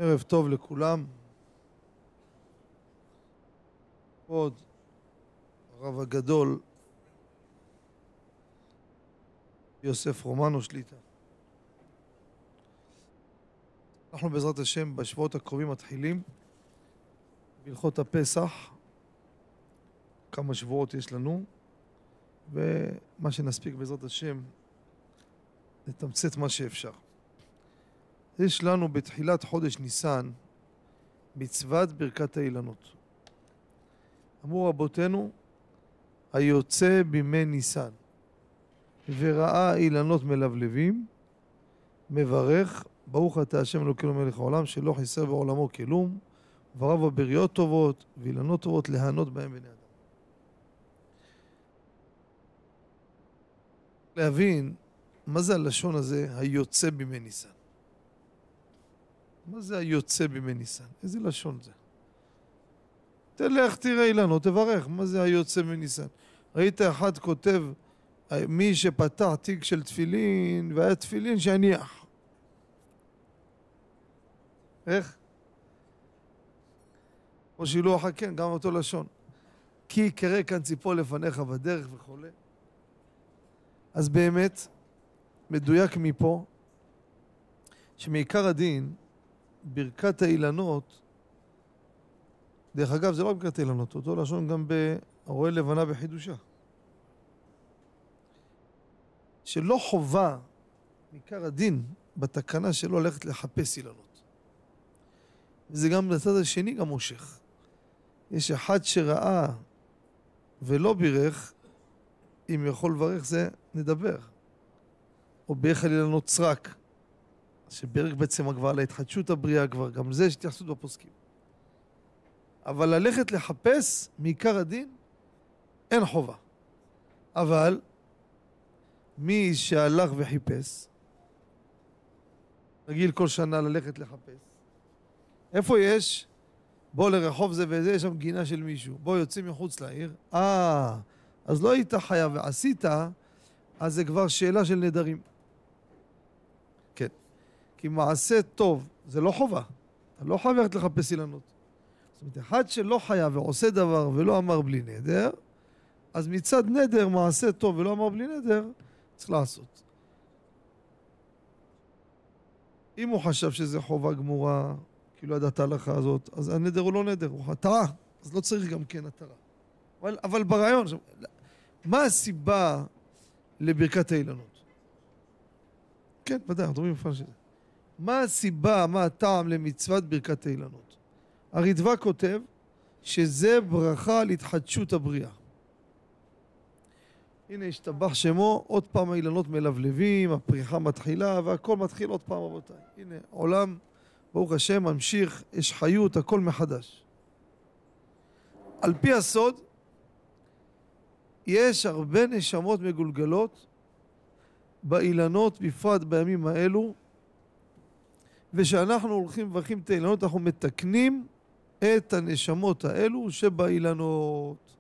ערב טוב לכולם. כבוד הרב הגדול יוסף רומנו שליט"א. אנחנו בעזרת השם בשבועות הקרובים מתחילים בהלכות הפסח. כמה שבועות יש לנו, ומה שנספיק בעזרת השם נתמצת מה שאפשר. יש לנו בתחילת חודש ניסן מצוות ברכת האילנות. אמרו רבותינו, היוצא בימי ניסן וראה אילנות מלבלבים, מברך, ברוך אתה השם אלוקינו מלך העולם, שלא חיסר בעולמו כלום, וברא בו בריות טובות ואילנות טובות להנות בהם בני אדם. להבין מה זה הלשון הזה, היוצא בימי ניסן. מה זה היוצא בימי ניסן? איזה לשון זה? תלך תראה אילנות, תברך. מה זה היוצא בימי ניסן? ראית אחד כותב, מי שפתח תיק של תפילין, והיה תפילין שהניח. איך? או שילוח כן, גם אותו לשון. כי קרא כאן ציפור לפניך בדרך וכו'. אז באמת, מדויק מפה, שמעיקר הדין, ברכת האילנות, דרך אגב זה לא ברכת האילנות, אותו לשון גם ברואה לבנה בחידושה. שלא חובה, מעיקר הדין, בתקנה שלו ללכת לחפש אילנות. וזה גם לצד השני גם מושך. יש אחד שראה ולא בירך, אם יכול לברך זה נדבר. או בירך על אילנות סרק. שברק בעצם כבר על ההתחדשות הבריאה כבר, גם זה יש התייחסות בפוסקים. אבל ללכת לחפש מעיקר הדין, אין חובה. אבל מי שהלך וחיפש, רגיל כל שנה ללכת לחפש, איפה יש? בוא לרחוב זה וזה, יש שם גינה של מישהו. בוא יוצאים מחוץ לעיר. אז לא היית חייב ועשית, אז זה כבר שאלה של נדרים. כן. כי מעשה טוב, זה לא חובה. אתה לא חייב ללכת לחפש אילנות. זאת אומרת, אחד שלא חייב ועושה דבר ולא אמר בלי נדר, אז מצד נדר, מעשה טוב ולא אמר בלי נדר, צריך לעשות. אם הוא חשב שזה חובה גמורה, כי לא ידעת ההלכה הזאת, אז הנדר הוא לא נדר, הוא התרה, אז לא צריך גם כן התרה. אבל ברעיון, מה הסיבה לברכת האילנות? כן, ודאי, אנחנו אומרים בפרש את זה. מה הסיבה, מה הטעם למצוות ברכת האילנות? הרדב"א כותב שזה ברכה על התחדשות הבריאה. הנה השתבח שמו, עוד פעם האילנות מלבלבים, הפריחה מתחילה והכל מתחיל עוד פעם רבותיי. הנה עולם, ברוך השם, ממשיך, יש חיות, הכל מחדש. על פי הסוד, יש הרבה נשמות מגולגלות באילנות, בפרט בימים האלו, ושאנחנו הולכים וברכים את האילנות, אנחנו מתקנים את הנשמות האלו שבאילנות.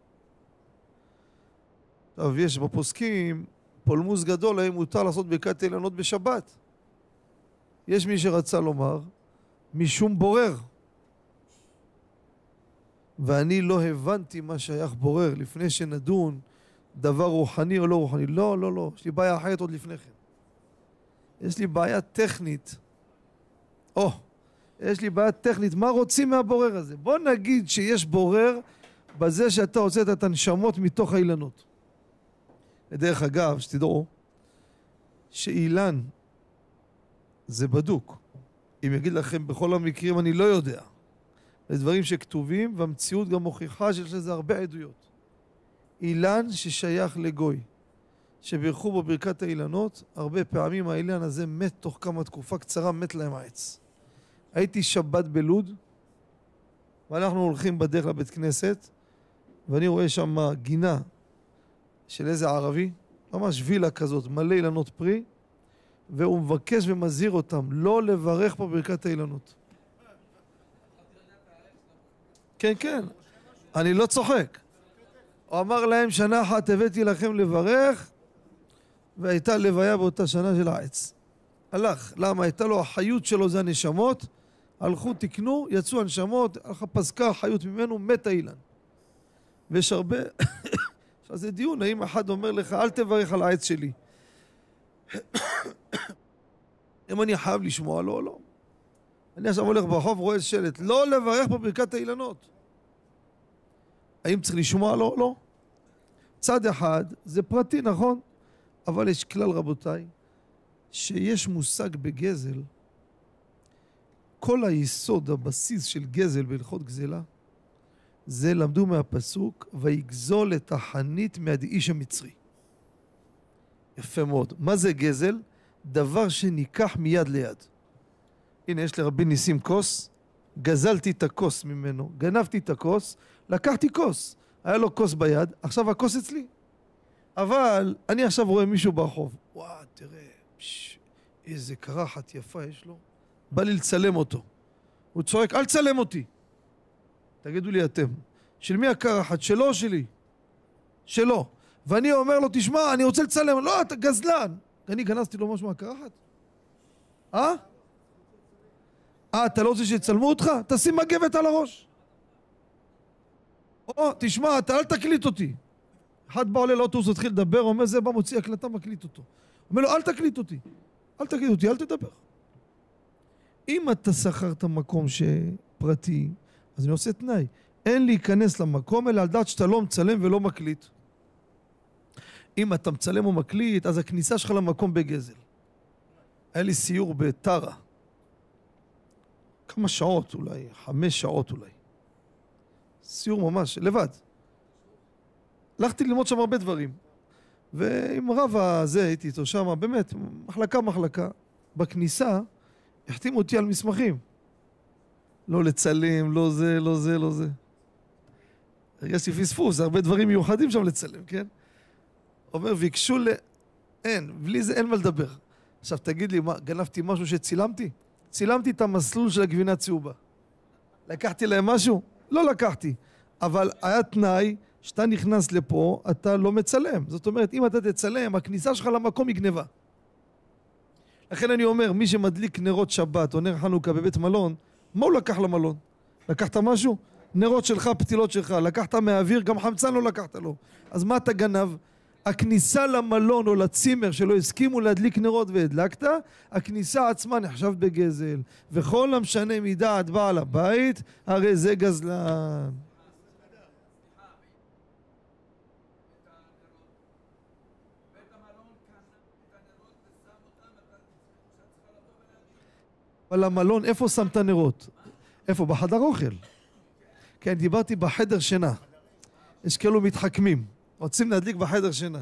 טוב, יש בפוסקים פולמוס גדול, האם מותר לעשות ברכת האילנות בשבת. יש מי שרצה לומר, משום בורר. ואני לא הבנתי מה שייך בורר, לפני שנדון דבר רוחני או לא רוחני. לא, לא, לא, יש לי בעיה אחרת עוד לפני כן. יש לי בעיה טכנית. יש לי בעיה טכנית, מה רוצים מהבורר הזה? בוא נגיד שיש בורר בזה שאתה הוצאת את הנשמות מתוך האילנות. ודרך אגב, שתדעו, שאילן זה בדוק. אם יגיד לכם בכל המקרים אני לא יודע. זה דברים שכתובים, והמציאות גם מוכיחה שיש לזה הרבה עדויות. אילן ששייך לגוי, שבירכו בו ברכת האילנות, הרבה פעמים האילן הזה מת תוך כמה תקופה קצרה, מת להם העץ. הייתי שבת בלוד, ואנחנו הולכים בדרך לבית כנסת, ואני רואה שם גינה של איזה ערבי, ממש וילה כזאת, מלא אילנות פרי, והוא מבקש ומזהיר אותם לא לברך פה ברכת האילנות. כן, כן, אני לא צוחק. הוא אמר להם, שנה אחת הבאתי לכם לברך, והייתה לוויה באותה שנה של העץ. הלך, למה? הייתה לו, החיות שלו זה הנשמות, הלכו, תקנו, יצאו הנשמות, הלכה פסקה חיות ממנו, מת האילן. ויש הרבה, עכשיו זה דיון, האם אחד אומר לך, אל תברך על העץ שלי. אם אני חייב לשמוע לו או לא. אני עכשיו הולך ברחוב, רואה שלט, לא לברך בברכת האילנות. האם צריך לשמוע לו או לא? צד אחד, זה פרטי, נכון? אבל יש כלל, רבותיי, שיש מושג בגזל, כל היסוד, הבסיס של גזל בהלכות גזלה, זה למדו מהפסוק, ויגזול את החנית מיד איש המצרי. יפה מאוד. מה זה גזל? דבר שניקח מיד ליד. הנה, יש לרבי ניסים כוס, גזלתי את הכוס ממנו, גנבתי את הכוס, לקחתי כוס. היה לו כוס ביד, עכשיו הכוס אצלי. אבל אני עכשיו רואה מישהו ברחוב, וואו, תראה, איזה קרחת יפה יש לו. בא לי לצלם אותו. הוא צועק, אל צלם אותי. תגידו לי אתם, של מי הקרחת? שלו או שלי? שלו. ואני אומר לו, תשמע, אני רוצה לצלם. לא, אתה גזלן. אני גנזתי לו משהו מהקרחת? אתה לא רוצה שיצלמו אותך? תשים מגבת על הראש. או, תשמע, אתה אל תקליט אותי. אחד בא עולה לאוטובוס, התחיל לדבר, אומר, זה בא מוציא הקלטה, מקליט אותו. אומר לו, אל תקליט אותי. אל תקליט אותי, אל תדבר. אם אתה שכרת מקום שפרטי, אז אני עושה תנאי. אין להיכנס למקום, אלא על דעת שאתה לא מצלם ולא מקליט. אם אתה מצלם או מקליט, אז הכניסה שלך למקום בגזל. היה לי סיור בטרה. כמה שעות אולי, 5 שעות אולי. סיור ממש, לבד. הלכתי ללמוד שם הרבה דברים. ועם הרב הזה הייתי איתו שם, באמת, מחלקה. בכניסה, החתימו אותי על מסמכים. לא לצלם, לא זה. הרגשתי פספוס, הרבה דברים מיוחדים שם לצלם, כן? אומר, ביקשו אין, בלי זה אין מה לדבר. עכשיו תגיד לי, גנבתי משהו שצילמתי? צילמתי את המסלול של הגבינה הצהובה. לקחתי להם משהו? לא לקחתי. אבל היה תנאי, שאתה נכנס לפה, אתה לא מצלם. זאת אומרת, אם אתה תצלם, הכניסה שלך למקום היא גניבה. לכן אני אומר, מי שמדליק נרות שבת או נר חנוכה בבית מלון, מה הוא לקח למלון? לקחת משהו? נרות שלך, פתילות שלך, לקחת מהאוויר, גם חמצן לא לקחת לו. אז מה אתה גנב? הכניסה למלון או לצימר שלא הסכימו להדליק נרות והדלקת, הכניסה עצמה נחשב בגזל. וכל המשנה מדעת בעל הבית, הרי זה גזלן. אבל המלון, איפה שמת נרות? איפה? בחדר אוכל. כן, דיברתי בחדר שינה. יש כאלו מתחכמים. רוצים להדליק בחדר שינה.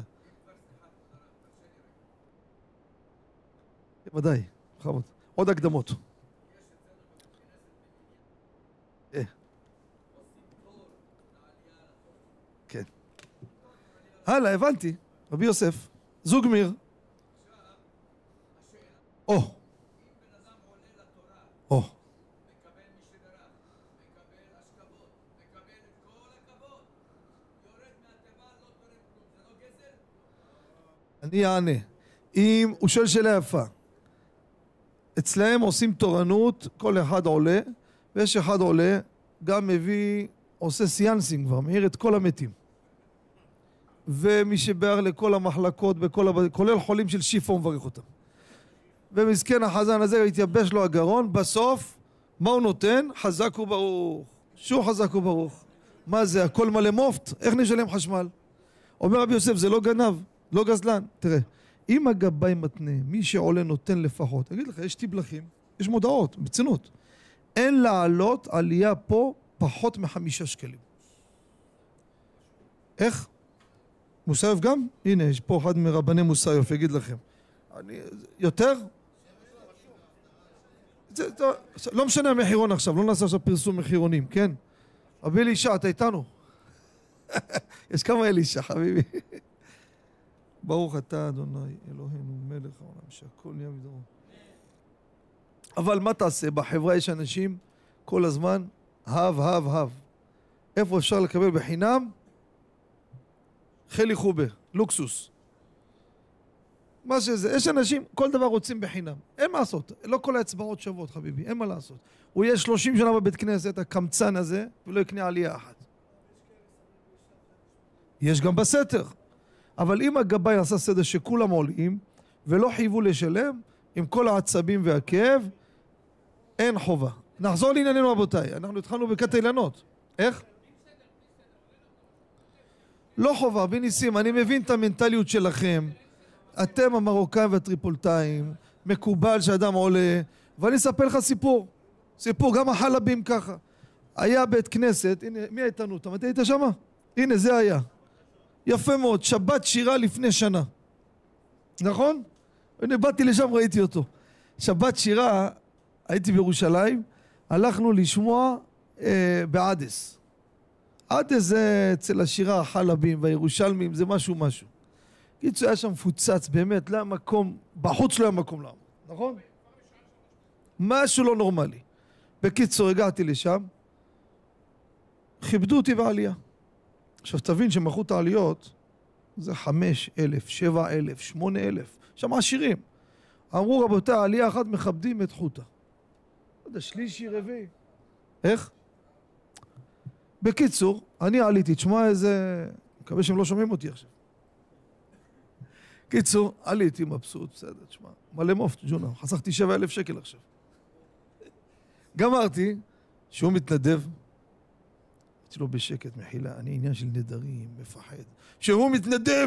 ודאי, חמוד. עוד הקדמות. כן. הלאה, הבנתי. רבי יוסף. זוגמיר. או. אני אענה. אם הוא שואל שאלה יפה, אצלהם עושים תורנות, כל אחד עולה, ויש אחד עולה, גם מביא, עושה סיאנסים כבר, מעיר את כל המתים. ומי שבאר לכל המחלקות, כולל חולים של שיפו, מברך אותם. ומסכן החזן הזה התייבש לו הגרון, בסוף, מה הוא נותן? חזק וברוך. שוב חזק וברוך. מה זה, הכל מלא מופת? איך נשלם חשמל? אומר רבי יוסף, זה לא גנב. לא גזלן. תראה, אם הגבאי מתנה, מי שעולה נותן לפחות, אגיד לך, יש תבלחים, יש מודעות, בצנות. אין לעלות עלייה פה פחות מ5 שקלים. איך? מוסייף גם? הנה, יש פה אחד מרבני מוסייף, יגיד לכם. יותר? לא משנה המחירון עכשיו, לא נעשה עכשיו פרסום מחירונים, כן? רבי אלישע, אתה איתנו? יש כמה אלישע, חביבי. ברוך אתה אדוני אלוהינו מלך העולם שהכל נהיה בדברו. אבל מה תעשה? בחברה יש אנשים כל הזמן הב. איפה אפשר לקבל בחינם? חלי חובה, לוקסוס. מה שזה, יש אנשים, כל דבר רוצים בחינם. אין מה לעשות, לא כל האצבעות שוות, חביבי, אין מה לעשות. הוא יהיה 30 שנה בבית כנסת, הקמצן הזה, ולא יקנה עלייה אחת. יש גם בסתר. אבל אם הגבאי עשה סדר שכולם עולים, ולא חייבו לשלם, עם כל העצבים והכאב, אין חובה. נחזור לענייננו רבותיי, אנחנו התחלנו ברכת אילנות. איך? לא חובה, בניסים, אני מבין את המנטליות שלכם. אתם המרוקאים והטריפולטאים, מקובל שאדם עולה, ואני אספר לך סיפור. סיפור, גם החלבים ככה. היה בית כנסת, הנה, מי הייתנו אותם? אתה היית שמה? הנה, זה היה. יפה מאוד, שבת שירה לפני שנה. נכון? הנה, באתי לשם, ראיתי אותו. שבת שירה, הייתי בירושלים, הלכנו לשמוע בעדס. עדס זה אצל השירה החלבים והירושלמים, זה משהו. קיצור, היה שם מפוצץ, באמת, לא היה מקום, בחוץ לא היה מקום לעמוד, נכון? משהו לא נורמלי. בקיצור, הגעתי לשם, כיבדו אותי בעלייה. עכשיו תבין שמלכות העליות זה 5,000, 7,000, 8,000, שם עשירים. אמרו רבותיי, העלייה אחת מכבדים את חוטה. לא יודע, שלישי, רביעי. איך? בקיצור, אני עליתי, תשמע איזה... מקווה שהם לא שומעים אותי עכשיו. קיצור, עליתי מבסוט, בסדר, תשמע. מלא מופת, ג'ונה, חסכתי 7,000 שקל עכשיו. גמרתי, שהוא מתנדב. אמרתי לו בשקט, מחילה, אני עניין של נדרים, מפחד. שהוא מתנדב!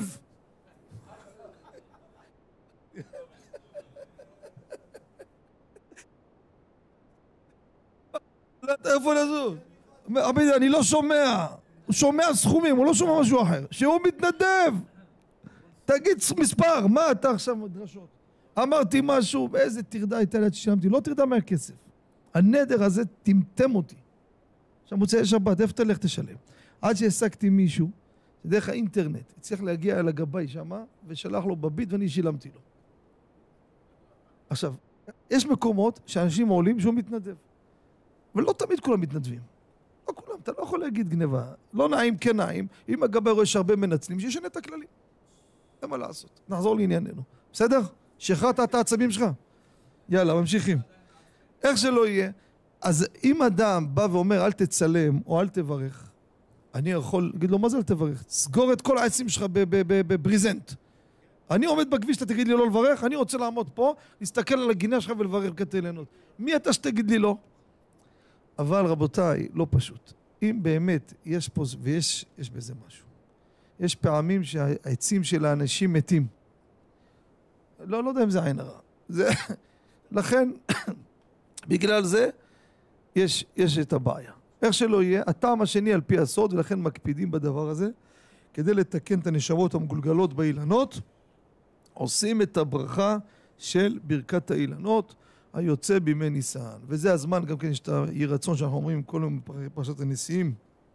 איפה לזוז? אני לא שומע. הוא שומע סכומים, הוא לא שומע משהו אחר. שהוא מתנדב! תגיד מספר, מה אתה עכשיו מדרשות? אמרתי משהו, באיזה תרדה הייתה לי ששילמתי, לא תרדה מהכסף. הנדר הזה טמטם אותי. עכשיו מוצאי שבת, איפה תלך תשלם? עד שהעסקתי מישהו, דרך האינטרנט, הצליח להגיע אל הגבאי שמה, ושלח לו בביט ואני שילמתי לו. עכשיו, יש מקומות שאנשים עולים שהוא מתנדב. ולא תמיד כולם מתנדבים. לא כולם, אתה לא יכול להגיד גניבה. לא נעים, כן נעים. אם הגבאי רואה שהרבה מנצלים, שישנה את הכללים. אין מה לעשות. נחזור לענייננו. בסדר? שחררת את העצבים שלך? יאללה, ממשיכים. איך שלא יהיה, אז אם אדם בא ואומר אל תצלם או אל תברך, אני יכול להגיד לו מה זה אל תברך? סגור את כל העצים שלך בבריזנט. אני עומד בכביש, אתה תגיד לי לא לברך, אני רוצה לעמוד פה, להסתכל על הגינה שלך ולברך ברכת אילנות. מי אתה שתגיד לי לא? אבל רבותיי, לא פשוט. אם באמת יש פה, ויש בזה משהו. יש פעמים שהעצים של האנשים מתים. לא יודע אם זה עין הרע. לכן, בגלל זה, יש את הבעיה. איך שלא יהיה, הטעם השני על פי הסוד, ולכן מקפידים בדבר הזה, כדי לתקן את הנשמות המגולגלות באילנות, עושים את הברכה של ברכת האילנות, היוצא בימי ניסן. וזה הזמן, גם כן יש את היהי רצון שאנחנו אומרים כל יום בפרשת הנשיאים.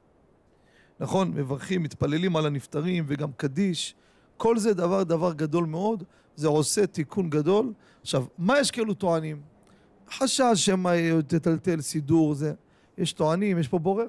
נכון, מברכים, מתפללים על הנפטרים וגם קדיש. כל זה דבר גדול מאוד, זה עושה תיקון גדול. עכשיו, מה יש כאלו טוענים? חשש שמה תטלטל סידור, זה. יש טוענים, יש פה בורר?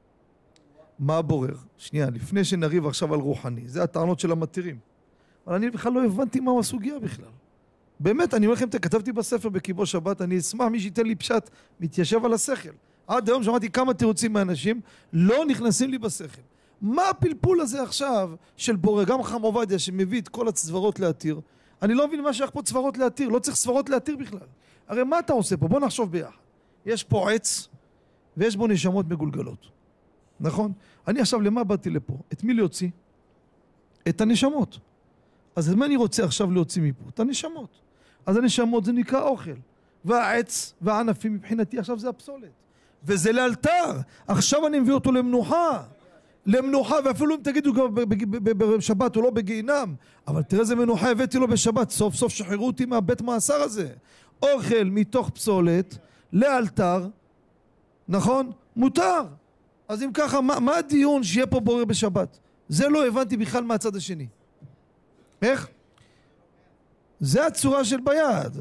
מה הבורר? שנייה, לפני שנריב עכשיו על רוחני, זה הטענות של המתירים. אבל אני בכלל לא הבנתי מה הסוגיה בכלל. באמת, אני אומר לכם, כתבתי בספר בקיבו שבת, אני אשמח מי שייתן לי פשט, מתיישב על השכל. עד היום שמעתי כמה תירוצים מהאנשים, לא נכנסים לי בשכל. מה הפלפול הזה עכשיו של בורר? גם חם עובדיה שמביא את כל הצוורות להתיר. אני לא מבין מה שייך פה צוורות להתיר, לא צריך צוורות להתיר בכלל. הרי מה אתה עושה פה? בוא נחשוב ביחד. יש פה עץ, ויש בו נשמות מגולגלות. נכון? אני עכשיו למה באתי לפה? את מי להוציא? את הנשמות. אז מה אני רוצה עכשיו להוציא מפה? את הנשמות. אז הנשמות זה נקרא אוכל. והעץ והענפים מבחינתי עכשיו זה הפסולת. וזה לאלתר. עכשיו אני מביא אותו למנוחה. למנוחה, ואפילו אם תגידו בשבת או לא בגיהינם. אבל תראה איזה מנוחה הבאתי לו בשבת. סוף סוף שחררו אותי מהבית מאסר הזה. אוכל מתוך פסולת לאלתר. נכון? מותר. אז אם ככה, מה הדיון שיהיה פה בורר בשבת? זה לא הבנתי בכלל מהצד השני. איך? זה הצורה של ביד.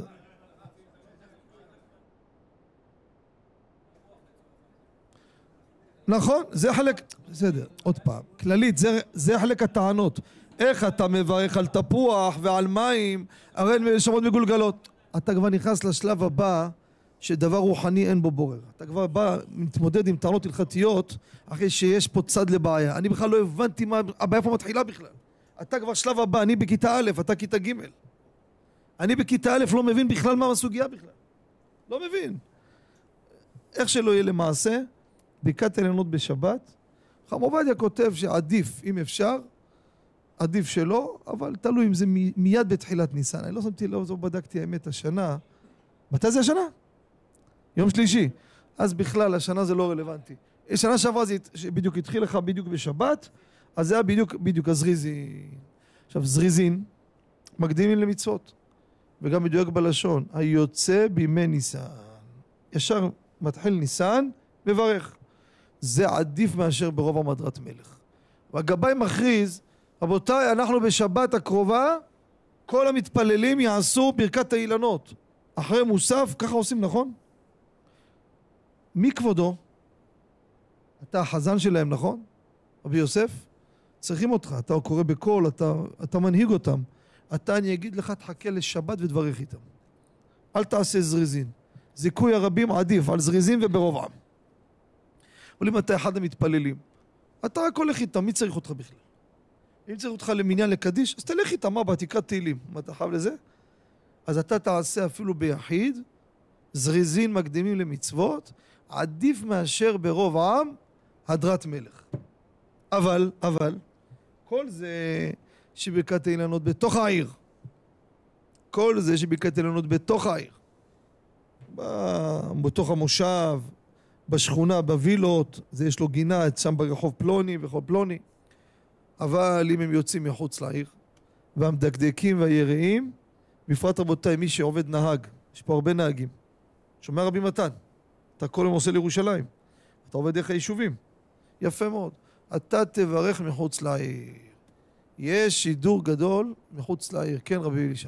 נכון? זה חלק, בסדר, עוד פעם, כללית, זה חלק הטענות. איך אתה מברך על תפוח ועל מים, הרי הן נשמות מגולגלות. אתה כבר נכנס לשלב הבא, שדבר רוחני אין בו בורר. אתה כבר בא, מתמודד עם טענות הלכתיות, אחרי שיש פה צד לבעיה. אני בכלל לא הבנתי מה הבעיה פה מתחילה בכלל. אתה כבר שלב הבא, אני בכיתה א', אתה כיתה ג'. אני בכיתה א' לא מבין בכלל מה הסוגיה בכלל. לא מבין. איך שלא יהיה למעשה, ברכת עליונות בשבת, חכם עובדיה כותב שעדיף, אם אפשר, עדיף שלא, אבל תלוי אם זה מיד בתחילת ניסן. אני לא שמתי לב, לא בדקתי האמת השנה. מתי זה השנה? יום שלישי. אז בכלל השנה זה לא רלוונטי. שנה שעברה זה בדיוק התחיל לך בדיוק בשבת, אז זה היה בדיוק הזריזין. עכשיו זריזין מקדימים למצוות, וגם מדויק בלשון, היוצא בימי ניסן. ישר מתחיל ניסן, מברך. זה עדיף מאשר ברוב המדרת מלך. והגבאי מכריז, רבותיי, אנחנו בשבת הקרובה, כל המתפללים יעשו ברכת האילנות. אחרי מוסף, ככה עושים, נכון? מי כבודו? אתה החזן שלהם, נכון? רבי יוסף? צריכים אותך, אתה קורא בקול, אתה מנהיג אותם. אני אגיד לך, תחכה לשבת ודברך איתם. אל תעשה זריזין. זיכוי הרבים עדיף על זריזין וברוב עם. אבל אם אתה אחד המתפללים, אתה רק הולך איתם, מי צריך אותך בכלל? אם צריך אותך למניין לקדיש, אז תלך איתם, מה תקרא תהילים? מה אתה חייב לזה? אז אתה תעשה אפילו ביחיד, זריזין מקדימים למצוות, עדיף מאשר ברוב העם, הדרת מלך. אבל, כל זה שברכת האילנות בתוך העיר. כל זה שברכת האילנות בתוך העיר. בתוך המושב, בשכונה, בווילות, זה יש לו גינה, שם ברחוב פלוני ורחוב פלוני. אבל אם הם יוצאים מחוץ לעיר, והמדקדקים והיראים, בפרט רבותיי, מי שעובד נהג, יש פה הרבה נהגים. שומע רבי מתן, אתה כל יום עושה לירושלים, אתה עובד דרך היישובים. יפה מאוד. אתה תברך מחוץ לעיר. יש שידור גדול מחוץ לעיר. כן, רבי אלישע.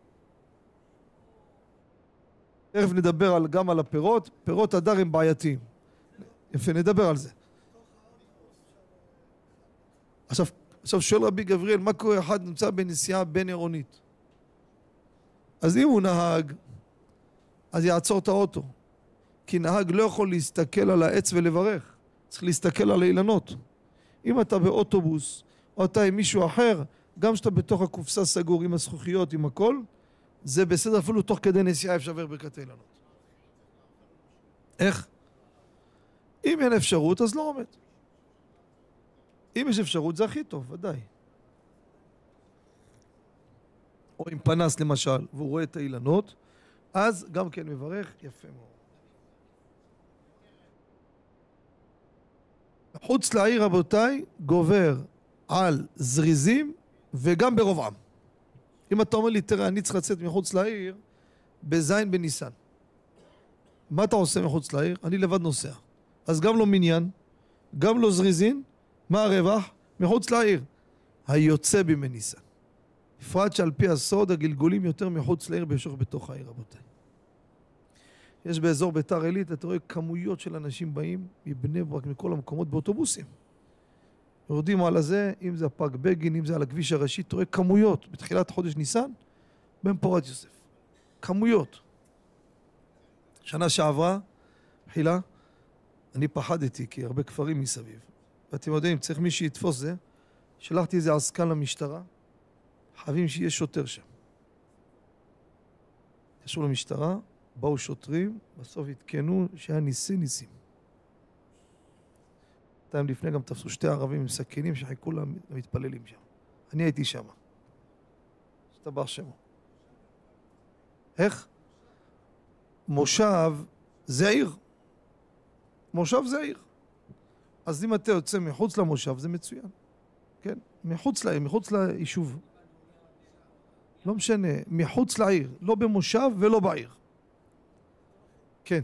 תכף נדבר גם על הפירות. פירות הדר הם בעייתיים. יפה, נדבר על זה. עכשיו שואל רבי גבריאל, מה קורה אחד נמצא בנסיעה בין עירונית? אז אם הוא נהג, אז יעצור את האוטו. כי נהג לא יכול להסתכל על העץ ולברך. צריך להסתכל על האילנות. אם אתה באוטובוס, או אתה עם מישהו אחר, גם שאתה בתוך הקופסה סגור עם הזכוכיות, עם הכל, זה בסדר, אפילו תוך כדי נסיעה אפשר לברך ברכת האילנות. איך? אם אין אפשרות, אז לא עומד. אם יש אפשרות, זה הכי טוב, ודאי. או עם פנס למשל, והוא רואה את האילנות, אז גם כן מברך, יפה מאוד. חוץ לעיר רבותיי גובר על זריזים וגם ברוב עם. אם אתה אומר לי, תראה, אני צריך לצאת מחוץ לעיר בזין בניסן. מה אתה עושה מחוץ לעיר? אני לבד נוסע. אז גם לא מניין, גם לא זריזין, מה הרווח? מחוץ לעיר. היוצא בימי ניסן. בפרט שעל פי הסוד הגלגולים יותר מחוץ לעיר בישוך בתוך העיר רבותיי. יש באזור ביתר עילית, אתה רואה כמויות של אנשים באים מבני ברק, מכל המקומות באוטובוסים. יורדים על הזה, אם זה הפארק בגין, אם זה על הכביש הראשי, אתה רואה כמויות בתחילת חודש ניסן, בן פורת יוסף. כמויות. שנה שעברה, חילה, אני פחדתי, כי הרבה כפרים מסביב. ואתם יודעים, צריך מי שיתפוס זה, שלחתי איזה עסקן למשטרה, חייבים שיהיה שוטר שם. קשור למשטרה, באו שוטרים, בסוף התקנו שהיה ניסים. פעם לפני גם תפסו שתי ערבים עם סכינים שחיכו למתפללים שם. אני הייתי שם. שתבח שמו. איך? מושב זה עיר. מושב זה עיר. אז אם אתה יוצא מחוץ למושב זה מצוין. כן? מחוץ לעיר, מחוץ ליישוב. לא משנה, מחוץ לעיר. לא במושב ולא בעיר. כן.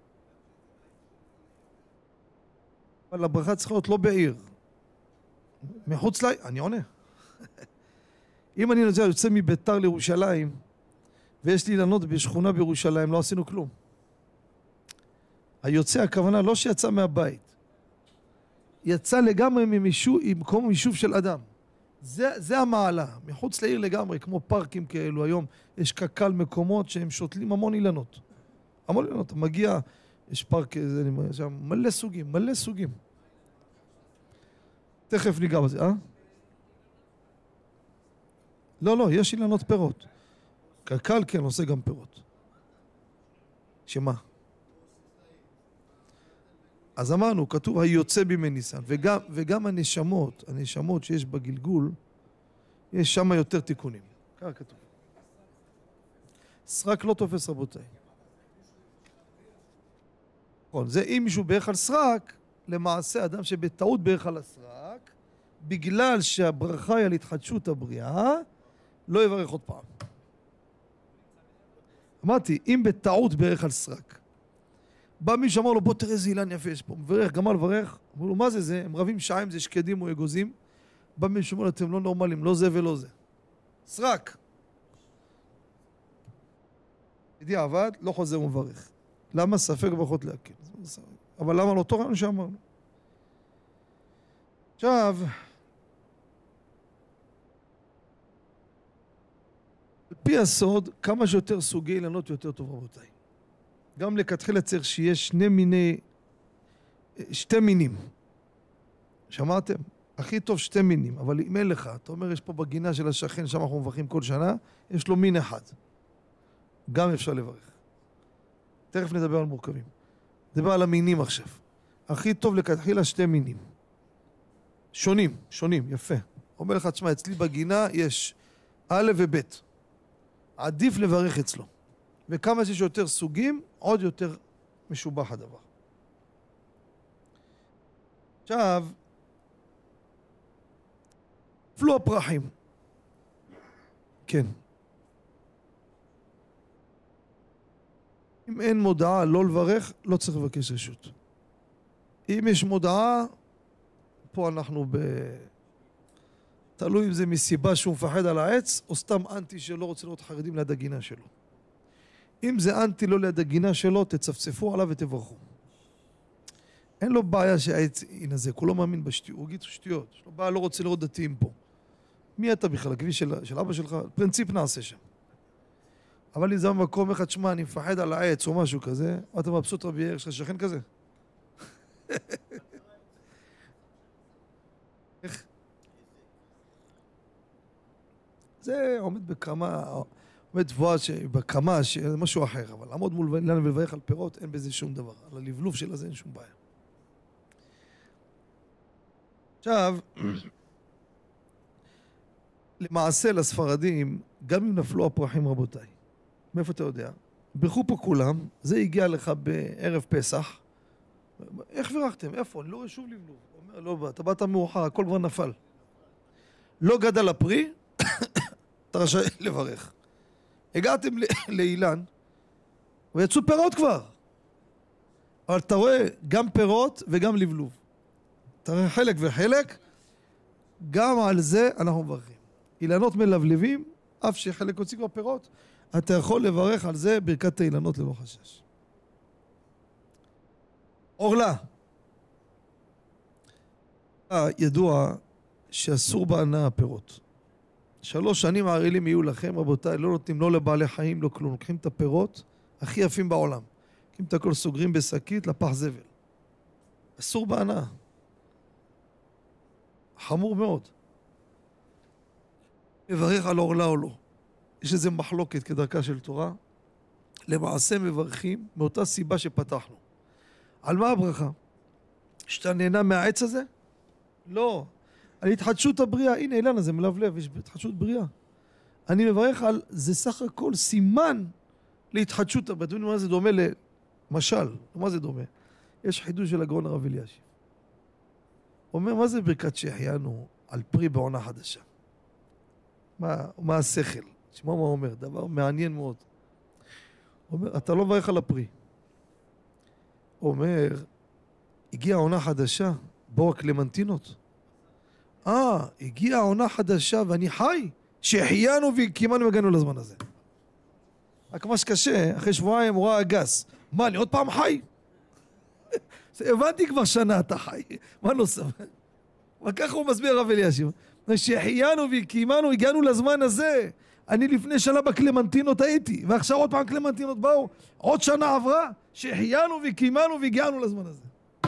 אבל הברכה צריכה להיות לא בעיר. מחוץ לעיר, אני עונה. אם אני יוצא מביתר לירושלים, ויש לי לענות בשכונה בירושלים, לא עשינו כלום. היוצא, הכוונה לא שיצא מהבית. יצא לגמרי ממקום יישוב של אדם. זה המעלה, מחוץ לעיר לגמרי, כמו פארקים כאלו היום, יש קקל מקומות שהם שותלים המון אילנות. המון אילנות, אתה מגיע, יש פארק, שם מלא סוגים, מלא סוגים. תכף ניגע בזה, לא, יש אילנות פירות. קקל כן עושה גם פירות. שמה? אז אמרנו, כתוב היוצא בימי ניסן, וגם הנשמות שיש בגלגול, יש שם יותר תיקונים. ככה כתוב. סרק לא תופס רבותיי. נכון, זה אם מישהו בערך על סרק, למעשה אדם שבטעות בערך על הסרק, בגלל שהברכה היא על התחדשות הבריאה, לא יברך עוד פעם. אמרתי, אם בטעות בערך על סרק, בא מישהו אמר לו, בוא תראה איזה אילן יפה יש פה, מברך, גמר לברך, אמרו לו, מה זה? הם רבים שעה אם זה שקדים או אגוזים, בא מישהו אומר לו, אתם לא נורמלים, לא זה ולא זה. סרק. ידיע עבד, לא חוזר ומברך. למה? ספק ברכות להקל. אבל למה לא תורנו שאמרנו? עכשיו, על פי הסוד, כמה שיותר סוגי אילנות יותר טוב רבותיי. גם לכתחילה צריך שיש שתי מינים. שמעתם? הכי טוב שתי מינים, אבל אם אין לך, אתה אומר יש פה בגינה של השכן, שם אנחנו מברכים כל שנה, יש לו מין אחד. גם אפשר לברך. תכף נדבר על מורכבים. נדבר על המינים עכשיו. הכי טוב לכתחילה שתי מינים. שונים, יפה. אומר לך, תשמע, אצלי בגינה יש א' וב'. עדיף לברך אצלו. וכמה שיש יותר סוגים, עוד יותר משובח הדבר. עכשיו, נפלו הפרחים. כן. אם אין מודעה לא לברך, לא צריך לבקש רשות. אם יש מודעה, פה אנחנו תלוי אם זה מסיבה שהוא מפחד על העץ, או סתם אנטי שלא רוצה לראות חרדים ליד הגינה שלו. אם זה אנטי לא ליד הגינה שלו, תצפצפו עליו ותברכו. אין לו בעיה שהעץ ינזק, הוא לא מאמין בשטויות, הוא יגיד שטויות. יש לו בעיה, לא רוצה לראות דתיים פה. מי אתה בכלל? הכביש של אבא שלך? פרינציפ נעשה שם. אבל אם זה במקום אחד, שמה, אני מפחד על העץ או משהו כזה, אתה מבסוט רבי יאיר, יש לך שכן כזה? איך? זה עומד בקמה, עומד תבואה שבקמה, זה משהו אחר, אבל לעמוד מול אילן ולברך על פירות, אין בזה שום דבר. על הלבלוב של הזה אין שום בעיה. עכשיו, למעשה לספרדים, גם אם נפלו הפרחים רבותיי, מאיפה אתה יודע? ברכו פה כולם, זה הגיע לך בערב פסח, איך ברכתם? איפה? אני לא רואה שוב לבלוב. הוא אומר, לא, אתה באת מאוחר, הכל כבר נפל. לא גדל הפרי, אתה רשאי לברך. הגעתם לאילן, ויצאו פירות כבר. אבל אתה רואה גם פירות וגם לבלוב. אתה רואה חלק וחלק, גם על זה אנחנו מברכים. אילנות מלבלבים, אף שחלק הוציא כבר פירות, אתה יכול לברך על זה ברכת האילנות ללא חשש. אורלה. ידוע שאסור בהנאה הפירות. 3 שנים הערלים יהיו לכם, רבותיי, לא נותנים לא לבעלי חיים, לא כלום. לוקחים את הפירות הכי יפים בעולם. לוקחים את הכל, סוגרים בשקית לפח זבל. אסור בהנאה. חמור מאוד. מברך על אורלה או לא. יש איזו מחלוקת כדרכה של תורה. למעשה מברכים מאותה סיבה שפתחנו. על מה הברכה? שאתה נהנה מהעץ הזה? לא. על התחדשות הבריאה. הנה אילן הזה מלבלב, יש התחדשות בריאה. אני מברך על זה סך הכל סימן להתחדשות הבריאה. אתם יודעים מה זה דומה למשל? מה זה דומה? יש חידוש של הגאון הרב אלישיב. הוא אומר, מה זה ברכת שהחיינו על פרי בעונה חדשה? מה השכל? תשמע מה הוא אומר, דבר מעניין מאוד. הוא אומר, אתה לא מברך על הפרי. הוא אומר, הגיעה עונה חדשה, בואו הקלמנטינות. הגיעה עונה חדשה ואני חי, שהחיינו וקימנו והגענו לזמן הזה. רק מה שקשה, אחרי שבועיים הוא ראה גס. מה, אני עוד פעם חי? הבנתי כבר שנה אתה חי, מה נוסף? וככה הוא מסביר רב אלישיב. שהחיינו וקיימנו, הגענו לזמן הזה. אני לפני שנה בקלמנטינות הייתי, ועכשיו עוד פעם קלמנטינות באו, עוד שנה עברה, שהחיינו וקיימנו והגענו לזמן הזה.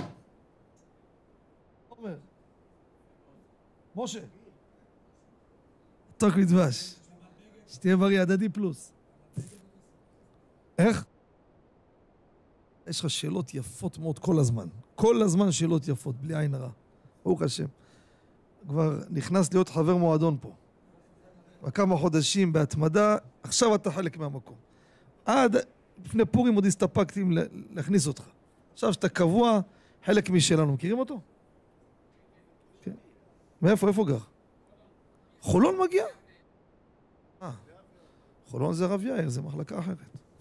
אומר, משה, תוק לדבש, שתהיה בריא הדדי פלוס. איך? יש לך שאלות יפות מאוד כל הזמן. כל הזמן שאלות יפות, בלי עין הרע. ברוך השם. כבר נכנס להיות חבר מועדון פה. וכמה חודשים בהתמדה, עכשיו אתה חלק מהמקום. עד לפני פורים עוד הסתפקתי להכניס אותך. עכשיו שאתה קבוע, חלק משלנו. מכירים אותו? כן. מאיפה? איפה גר? חולון מגיע? חולון זה רב יאיר, זה מחלקה אחרת.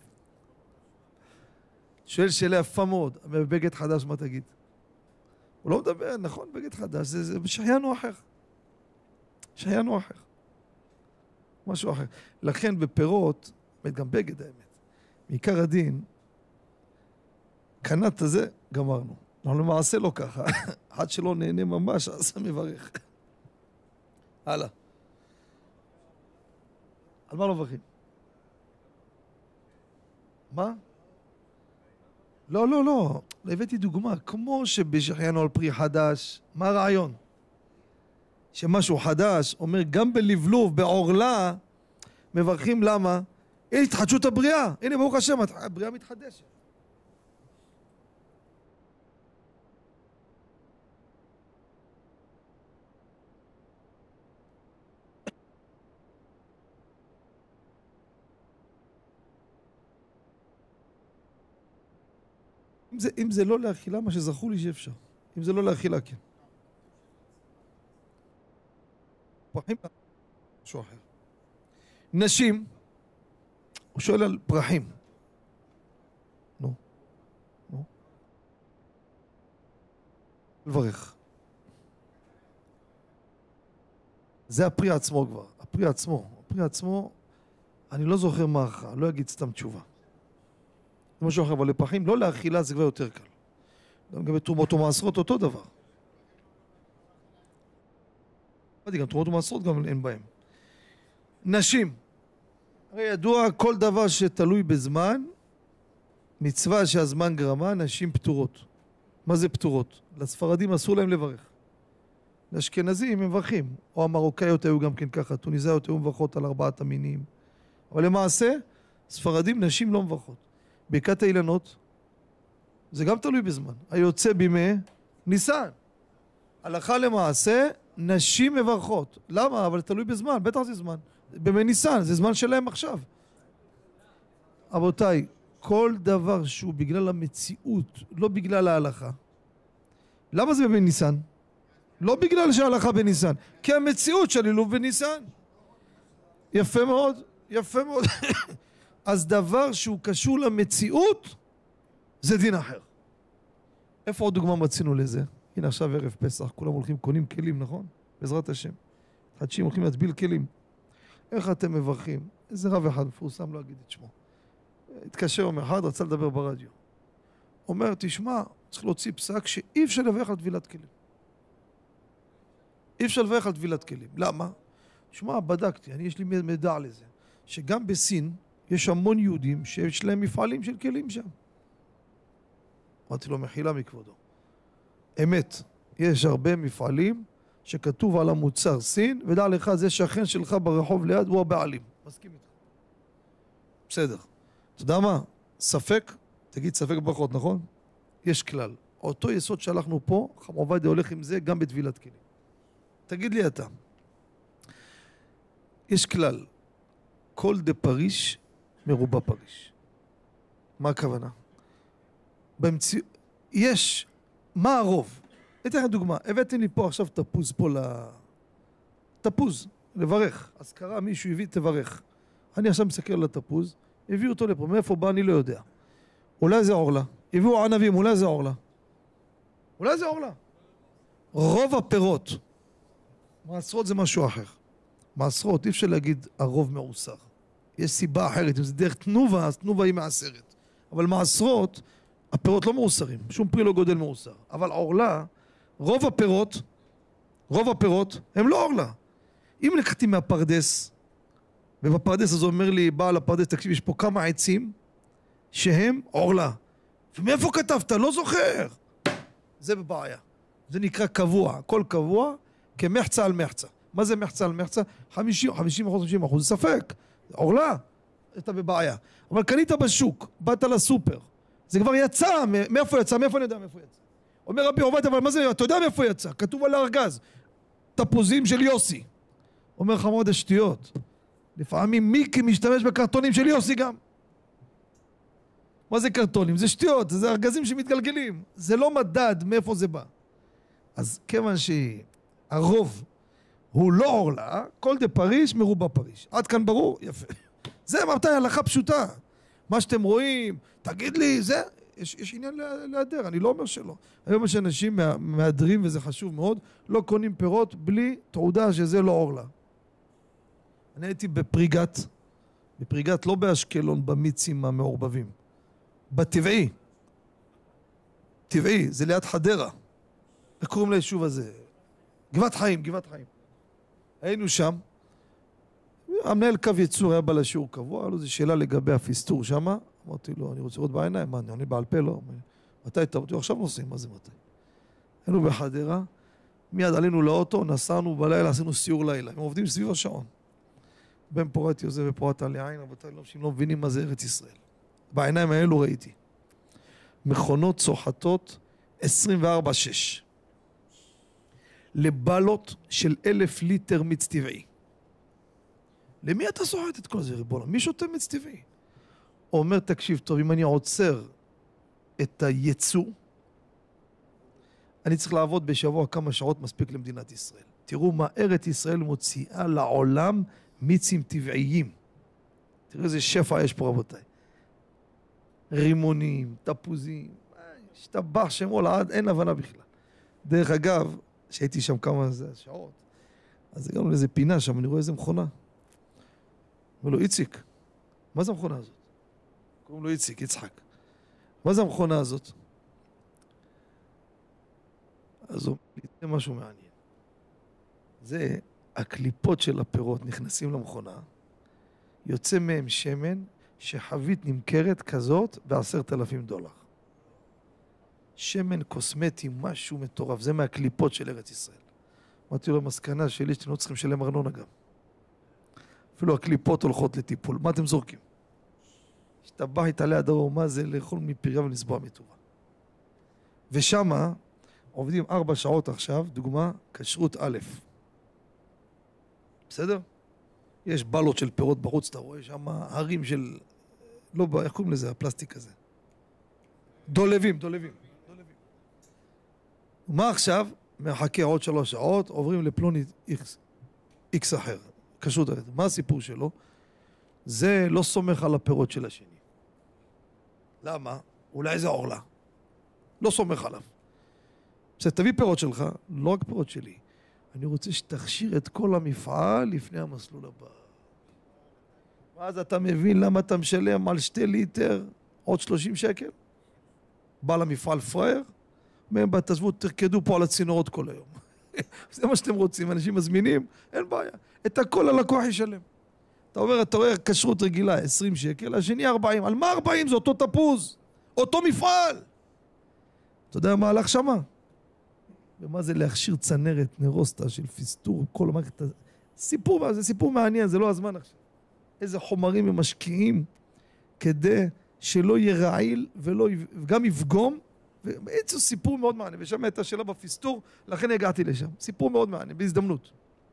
שואל שאלה יפה מאוד, בבגד חדש מה תגיד? הוא לא מדבר, נכון, בגד חדש, זה שחיינו אחר. שחיינו אחר. משהו אחר. לכן בפירות, גם בגד האמת, מעיקר הדין, קנת הזה, גמרנו. אנחנו למעשה לא ככה. עד שלא נהנה ממש, אז מברך. הלאה. על מה לא מברכים? מה? לא. הבאתי דוגמה. כמו שבשחיינו על פרי חדש, מה הרעיון? שמשהו חדש, אומר גם בלבלוב, בעורלה, מברכים למה? הנה התחדשות הבריאה. הנה ברוך השם, הבריאה מתחדשת. אם זה לא לאכילה, מה שזכו לי שאפשר. אם זה לא לאכילה, כן. פרחים, משהו אחר. נשים, הוא שואל על פרחים. נו. לברך. זה הפרי עצמו כבר. הפרי עצמו, אני לא זוכר מה אחר, לא אגיד סתם תשובה. זה משהו אחר, אבל לפרחים, לא לאכילה זה כבר יותר קל. גם בתרומות ומעשרות אותו דבר. גם תרומות ומעשרות גם אין בהם. נשים. הרי ידוע כל דבר שתלוי בזמן, מצווה שהזמן גרמה, נשים פטורות. מה זה פטורות? לספרדים אסור להם לברך. לאשכנזים הם מברכים. או המרוקאיות היו גם כן ככה, טוניסאיות היו מברכות על 4 המינים. אבל למעשה, ספרדים נשים לא מברכות. ברכת האילנות, זה גם תלוי בזמן. היוצא בימי ניסן. הלכה למעשה, נשים מברכות. למה? אבל תלוי בזמן, בטח זה זמן. בימי ניסן, זה זמן שלהם עכשיו. רבותיי, כל דבר שהוא בגלל המציאות, לא בגלל ההלכה. למה זה בימי ניסן? לא בגלל שההלכה בניסן, כי המציאות של הילוב בניסן. יפה מאוד, יפה מאוד. אז דבר שהוא קשור למציאות, זה דין אחר. איפה עוד דוגמה מצינו לזה? הנה עכשיו ערב פסח, כולם הולכים קונים כלים, נכון? בעזרת השם. חדשים הולכים להטביל כלים. איך אתם מברכים? איזה רב אחד מפורסם, לא אגיד את שמו. התקשר יום אחד, רצה לדבר ברדיו. אומר, תשמע, צריך להוציא פסק שאי אפשר לברך על טבילת כלים. אי אפשר לברך על טבילת כלים. למה? תשמע, בדקתי, יש לי מידע לזה, שגם בסין יש המון יהודים שיש להם מפעלים של כלים שם. אמרתי לו, מחילה מכבודו. אמת, יש הרבה מפעלים שכתוב על המוצר סין, ודע לך, זה שכן שלך ברחוב ליד, הוא הבעלים. מסכים איתך. בסדר. אתה יודע מה? ספק, תגיד ספק ברכות, נכון? יש כלל. אותו יסוד שהלכנו פה, חם עובדיה הולך עם זה גם בטבילת כלים. תגיד לי אתה. יש כלל. כל דה פריש מרובה פריש. מה הכוונה? יש, מה הרוב? אתן לכם דוגמה, הבאתם לי פה עכשיו תפוז פה תפוז, לברך. אז קרא מישהו הביא, תברך. אני עכשיו מסתכל על התפוז, הביאו אותו לפה, מאיפה בא אני לא יודע. אולי זה עורלה. הביאו ענבים, אולי זה עורלה. אולי זה עורלה. רוב הפירות, מעשרות זה משהו אחר. מעשרות, אי אפשר להגיד הרוב מעוסר. יש סיבה אחרת, אם זה דרך תנובה, אז תנובה היא מעשרת. אבל מעשרות, הפירות לא מעושרים, שום פרי לא גודל מעושר. אבל עורלה, רוב הפירות הם לא עורלה. אם לקחתי מהפרדס, ובפרדס הזה אומר לי, בעל הפרדס, תקשיב, יש פה כמה עצים שהם עורלה. ומאיפה כתבת? לא זוכר. זה בבעיה. זה נקרא קבוע. כל קבוע כמחצה על מחצה. מה זה מחצה על מחצה? 50%, 50%, ספק. עורלה. אתה בבעיה. אבל קנית בשוק, באת לסופר. זה כבר יצא. מאיפה יצא? מאיפה אני יודע מאיפה יצא? אומר רבי עובדיה, אבל מה זה? אתה יודע מאיפה יצא? כתוב על הארגז. תפוזים של יוסי. אומר חמוד השטויות. לפעמים מיקי משתמש בקרטונים של יוסי גם. מה זה קרטונים? זה שטויות, זה ארגזים שמתגלגלים. זה לא מדד מאיפה זה בא. אז כיוון שהרוב הוא לא עורלה, כל דה פריש מרובה פריש. עד כאן ברור? יפה. זה מתי הלכה פשוטה. מה שאתם רואים, תגיד לי, זה, יש עניין להיעדר, אני לא אומר שלא. היום יש אנשים מהדרים, וזה חשוב מאוד, לא קונים פירות בלי תעודה שזה לא עורלה. אני הייתי בפריגת לא באשקלון, במיצים המעורבבים. בטבעי. טבעי, זה ליד חדרה. איך קוראים ליישוב הזה? גבעת חיים. היינו שם. המנהל קו ייצור היה בא לשיעור קבוע, היה לו איזו שאלה לגבי הפיסטור שם. אמרתי לו, אני רוצה לראות בעיניים, מה, אני בעל פה לא? מתי תרבתי? עכשיו נוסעים, מה זה מתי? היינו בחדרה, מיד עלינו לאוטו, נסענו בלילה, עשינו סיור לילה. הם עובדים סביב השעון. בן פורת יוזב ופורת עלי עין, רבותיי, לא מבינים מה זה ארץ ישראל. בעיניים האלו ראיתי. מכונות צוחטות 24/6. לבלות של 1,000 ליטר מיץ טבעי. למי אתה סוחט את כל זה, ריבונו? מי שותה מיץ טבעי? הוא אומר, תקשיב טוב, אם אני עוצר את הייצוא, אני צריך לעבוד בשבוע כמה שעות מספיק למדינת ישראל. תראו מה ארץ ישראל מוציאה לעולם מיצים טבעיים. תראו איזה שפע יש פה, רבותיי. רימונים, תפוזים, השתבח שמו לעד, אין הבנה בכלל. דרך אגב, שהייתי שם כמה שעות, אז הגענו לאיזה פינה שם, אני רואה איזה מכונה. אומר לו, איציק, מה זה המכונה הזאת? קוראים לו איציק, יצחק. מה זה המכונה הזאת? אז הוא אומר, משהו מעניין. זה הקליפות של הפירות נכנסים למכונה, יוצא מהם שמן, שחבית נמכרת כזאת ב$10,000. שמן קוסמטי, משהו מטורף, זה מהקליפות של ארץ ישראל. אמרתי לו, מסקנה שלי שאתם לא צריכים לשלם ארנונה גם. אפילו הקליפות הולכות לטיפול. מה אתם זורקים? השתבח התעלה הדרור, מה זה לאכול מפריה ולסבוע מטובה. ושמה עובדים 4 שעות עכשיו, דוגמה, כשרות א'. בסדר? יש בלות של פירות בחוץ, אתה רואה שם הרים של... לא, איך קוראים לזה, הפלסטיק הזה? דולבים. מה עכשיו? מחכה עוד 3 שעות, עוברים לפלוני איקס אחר. כשרות אחרת. מה הסיפור שלו? זה לא סומך על הפירות של השני. למה? אולי זה עורלה. לא סומך עליו. בסדר, תביא פירות שלך, לא רק פירות שלי. אני רוצה שתכשיר את כל המפעל לפני המסלול הבא. ואז אתה מבין למה אתה משלם על 2 ליטר עוד 30 שקל? בא למפעל פרייר, אומר, תעזבו, תרקדו פה על הצינורות כל היום. זה מה שאתם רוצים, אנשים מזמינים, אין בעיה. את הכל הלקוח ישלם. אתה אומר, אתה רואה כשרות רגילה 20 שקל, השני 40. על מה 40? זה אותו תפוז, אותו מפעל. אתה יודע מה הלך שמה? ומה זה להכשיר צנרת, נרוסטה של פיסטור, כל המערכת. סיפור, זה סיפור מעניין, זה לא הזמן עכשיו. איזה חומרים הם משקיעים כדי שלא יהיה רעיל וגם יפגום. ובעצם סיפור מאוד מעניין, ושם הייתה שאלה בפיסטור, לכן הגעתי לשם. סיפור מאוד מעניין, בהזדמנות.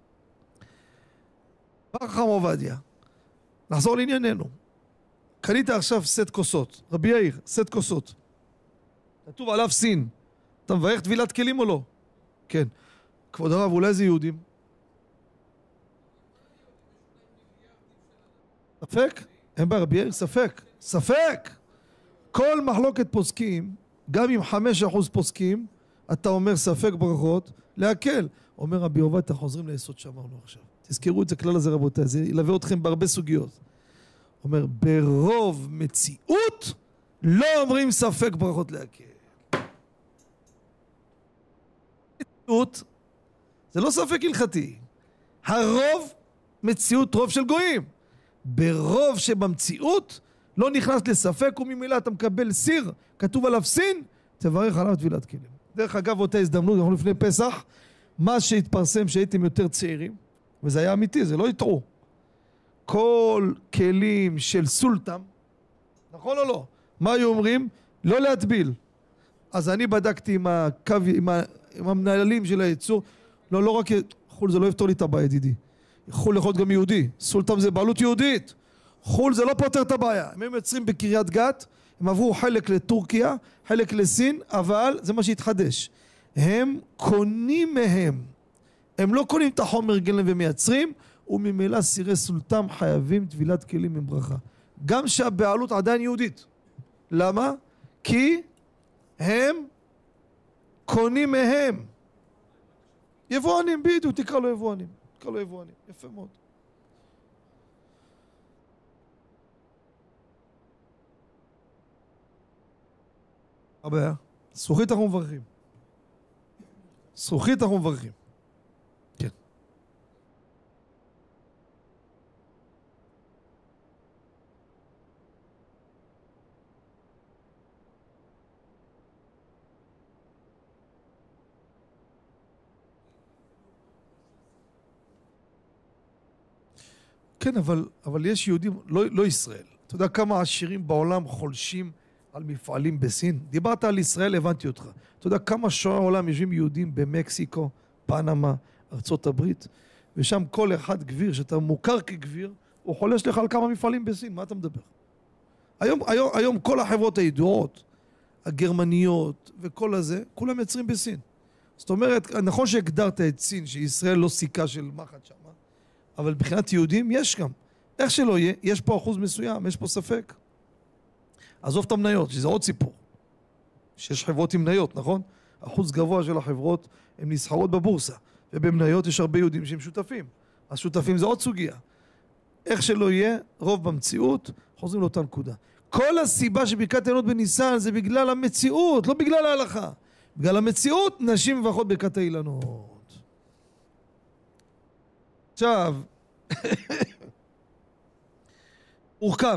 בא חכם עובדיה, נחזור לענייננו. קנית עכשיו סט כוסות, רבי יאיר, סט כוסות. כתוב עליו סין. אתה מברך טבילת כלים או לא? כן. כבוד הרב, אולי זה יהודים? ספק? אין בעיה, רבי יאיר, ספק. כל מחלוקת פוסקים, גם אם 5% פוסקים, אתה אומר ספק ברכות, להקל. אומר רבי עובדיה, חוזרים ליסוד שאמרנו עכשיו. תזכרו את זה, כלל הזה רבותיי, זה ילווה אתכם בהרבה סוגיות. אומר, ברוב מציאות לא אומרים ספק ברכות להקל. זה לא ספק הלכתי. הרוב מציאות רוב של גויים. ברוב שבמציאות לא נכנס לספק, וממילא אתה מקבל סיר, כתוב עליו סין, תברך עליו טבילת כלים. דרך אגב, אותה הזדמנות, אנחנו לפני פסח, מה שהתפרסם שהייתם יותר צעירים, וזה היה אמיתי, זה לא יטעו. כל כלים של סולטם, נכון או לא? מה היו אומרים? לא להטביל. אז אני בדקתי עם המנהלים של הייצור, לא רק חול זה לא יפתור לי את הבעיה, ידידי. חול יכול להיות גם יהודי, סולטם זה בעלות יהודית. חול זה לא פותר את הבעיה. הם מייצרים בקריית גת, הם עברו חלק לטורקיה, חלק לסין, אבל זה מה שהתחדש. הם קונים מהם. הם לא קונים את החומר גלם ומייצרים, וממילא סירי סולטם חייבים טבילת כלים עם ברכה. גם שהבעלות עדיין יהודית. למה? כי הם קונים מהם. יבואנים, בדיוק, תקרא לו יבואנים. תקרא לו יבואנים. יפה מאוד. הבעיה, זכוכית אנחנו מברכים. זכוכית אנחנו מברכים. כן. כן, אבל יש יהודים, לא ישראל. אתה יודע כמה עשירים בעולם חולשים על מפעלים בסין? דיברת על ישראל, הבנתי אותך. אתה יודע כמה שועי העולם יושבים יהודים במקסיקו, פנמה, ארצות הברית, ושם כל אחד גביר, שאתה מוכר כגביר, הוא חולש לך על כמה מפעלים בסין, מה אתה מדבר? היום כל החברות הידועות, הגרמניות וכל הזה, כולם מייצרים בסין. זאת אומרת, נכון שהגדרת את סין, שישראל לא סיכה של מחט שם, אבל מבחינת יהודים יש גם. איך שלא יהיה, יש פה אחוז מסוים, יש פה ספק. עזוב את המניות, שזה עוד סיפור. שיש חברות עם מניות, נכון? אחוז גבוה של החברות הן נסחרות בבורסה, ובמניות יש הרבה יהודים שהם שותפים. אז שותפים זה עוד סוגיה. איך שלא יהיה, רוב במציאות, חוזרים לאותה נקודה. כל הסיבה שברכת העילות בניסן זה בגלל המציאות, לא בגלל ההלכה. בגלל המציאות, נשים מברכות ברכת האילנות. עכשיו, מורכב.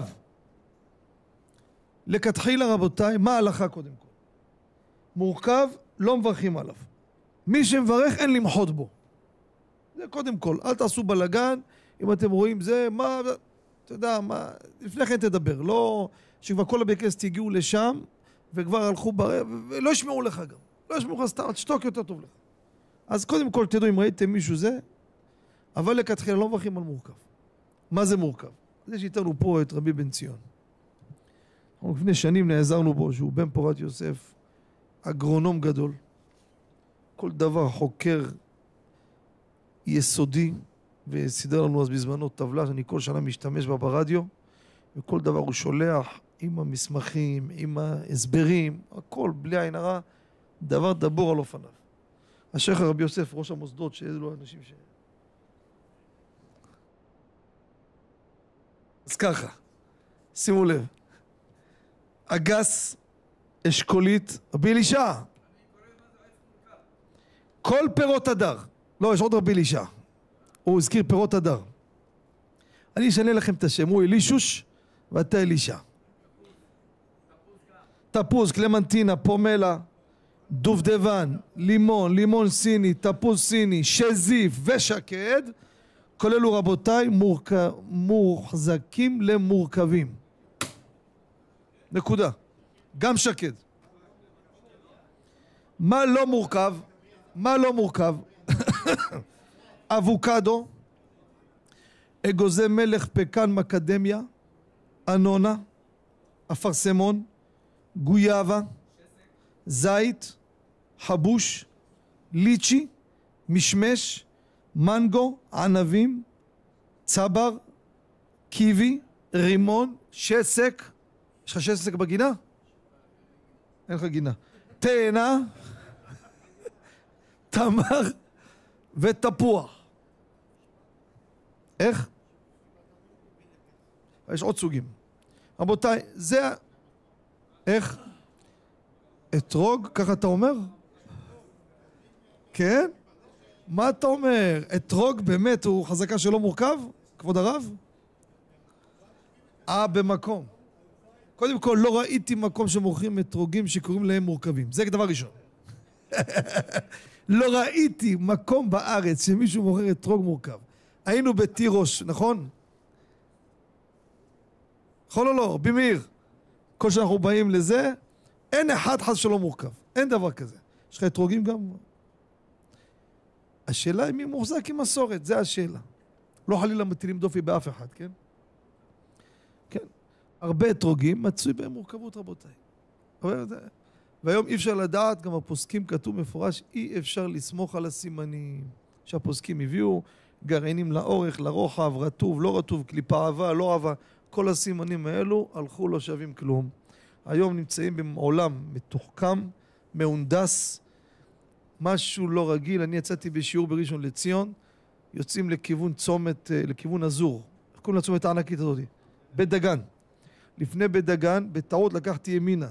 לכתחילה רבותיי, מה ההלכה קודם כל? מורכב, לא מברכים עליו. מי שמברך אין למחות בו. זה קודם כל, אל תעשו בלגן, אם אתם רואים זה, מה, אתה יודע, מה, לפני כן תדבר, לא, שכבר כל הבקסט הגיעו לשם, וכבר הלכו ולא ישמעו לך גם. לא ישמעו לך סתם, תשתוק יותר טוב לך. אז קודם כל תדעו אם ראיתם מישהו זה, אבל לכתחילה לא מברכים על מורכב. מה זה מורכב? זה שאיתנו פה את רבי בן ציון. לפני שנים נעזרנו בו, שהוא בן פורת יוסף, אגרונום גדול. כל דבר חוקר יסודי, וסידר לנו אז בזמנו טבלה שאני כל שנה משתמש בה ברדיו, וכל דבר הוא שולח עם המסמכים, עם ההסברים, הכל בלי עין הרע, דבר דבור על אופניו. השייח רבי יוסף, ראש המוסדות, שאלו אנשים ש... אז ככה, שימו לב, אגס, אשכולית, רבי אלישע. כל פירות הדר. לא, יש עוד רבי אלישע. הוא הזכיר פירות הדר. אני אשנה לכם את השם, הוא אלישוש ואתה אלישע. תפוז, קלמנטינה, פומלה, דובדבן, לימון, לימון סיני, תפוז סיני, שזיף ושקד, כל אלו רבותיי מוחזקים למורכבים. נקודה. גם שקד. מה לא מורכב? מה לא מורכב? אבוקדו, אגוזי מלך, פקן, מקדמיה, אנונה, אפרסמון, גויאבה, זית, חבוש, ליצ'י, משמש, מנגו, ענבים, צבר, קיבי, רימון, שסק. יש לך שסק בגינה? אין לך גינה. תאנה, תמר ותפוח. איך? יש עוד סוגים. רבותיי, זה... איך? אתרוג, ככה אתה אומר? כן? מה אתה אומר? אתרוג באמת הוא חזקה שלא מורכב? כבוד הרב? במקום. קודם כל, לא ראיתי מקום שמוכרים אתרוגים שקוראים להם מורכבים. זה דבר ראשון. לא ראיתי מקום בארץ שמישהו מוכר אתרוג מורכב. היינו בתירוש, נכון? נכון או לא? רבי מאיר. כל שאנחנו באים לזה, אין אחד חס שלא מורכב. אין דבר כזה. יש לך אתרוגים גם? השאלה היא מי מוחזק עם מסורת, זה השאלה. לא חלילה מטילים דופי באף אחד, כן? כן. הרבה אתרוגים מצוי בהם מורכבות, רבותיי. והיום אי אפשר לדעת, גם הפוסקים כתוב מפורש, אי אפשר לסמוך על הסימנים. שהפוסקים הביאו גרעינים לאורך, לרוחב, רטוב, לא רטוב, קליפה עבה, לא עבה. כל הסימנים האלו הלכו לא שווים כלום. היום נמצאים בעולם מתוחכם, מהונדס, משהו לא רגיל. אני יצאתי בשיעור בראשון לציון, יוצאים לכיוון צומת, לכיוון אזור. איך קוראים לצומת הענקית הזאת? בית דגן. לפני בית דגן, בטעות לקחתי ימינה.